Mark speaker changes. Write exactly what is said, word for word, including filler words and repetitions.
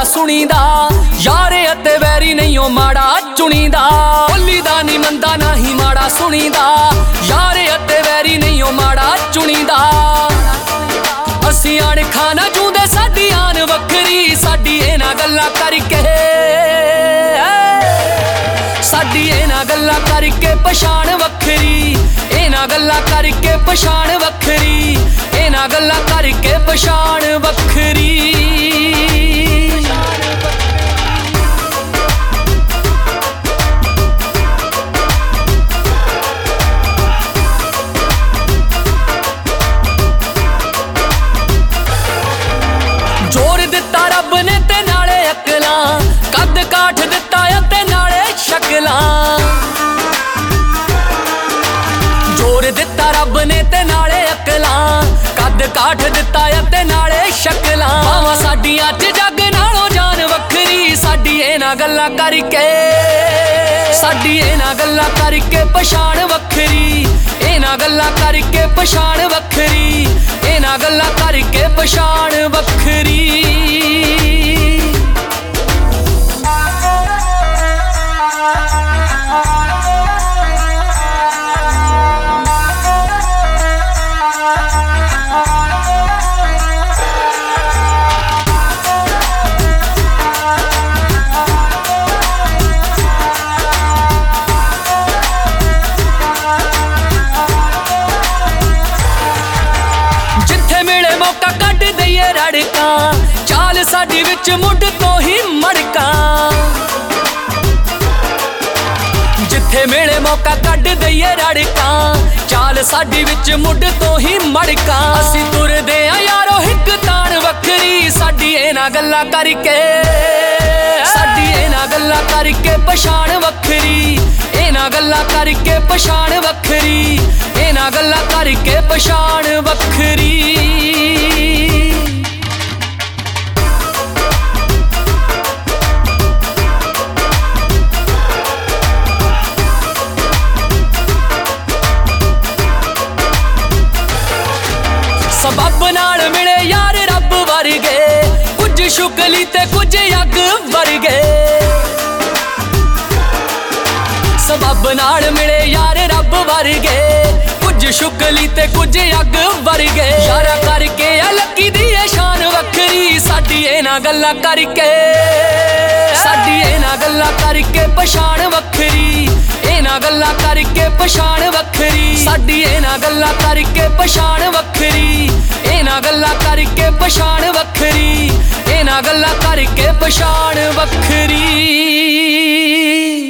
Speaker 1: सुनीदा। यारे अते वैरी नहीं ओ माड़ा चुनीदा। बोली दा नी मंदा नाही माड़ा सुनीदा। यारे अते वैरी नहीं ओ माड़ा चुनीदा। असी आण खाना जूंदे साडी आन वखरी। साडी इन्हां गल्लां करके साडी इन्हां गल्लां करके पछाण वखरी। इन्हां गल्लां करके पछाण वखरी। इन्हां गल्लां करके पछाण वखरी। जोर दिता रब ने ते नाले अकलां। कद काठ दिता ते नाले शकलां। जोर दिता रब ने ते नाले अकलां। कद काठ दिता ते नाले शकलां। भावां साडियां च जग नालों जान वखरी। साडी इन्हां गल्लां करके साडी इन्हां गल्लां करके पछाण वखरी। इन्हां गल्लां करके पछाण वखरी। इन्हां गल्लां करके पछाण वखरी। मौका कट दईए रड़का। चाल साडी विच मुड तो ही मड़का। जिथे मिले मौका कट दईए रड़का। चाल साडी विच मुड तो ही मड़का। असी तुरदे आ यारो हिक तान वखरी। साडी इन्हां गल्लां करके साडी इन्हां गल्लां करके पछाण वखरी। इन्हां गल्लां करके पछाण वखरी। इन्हां गल्लां करके पछाण वखरी। सबब नाल मिले यार रब वर्गे। कुछ शुकली ते कुछ अग वर्गे। सबब नाल मिले यार रब वर्गे। कुछ शुकली ते कुछ अग वर्गे। यारा करके लकी दी शान वखरी। साडी इन्हां गल्लां करके साडी इन्हां गल्लां करके पछाण वखरी। इन्हां गल्लां करके पछाण वखरी। साडी इन्हां गल्लां करके पछाण वखरी। इन्हां गल्लां करके पछाण वखरी। इन्हां गल्लां करके पछाण वखरी।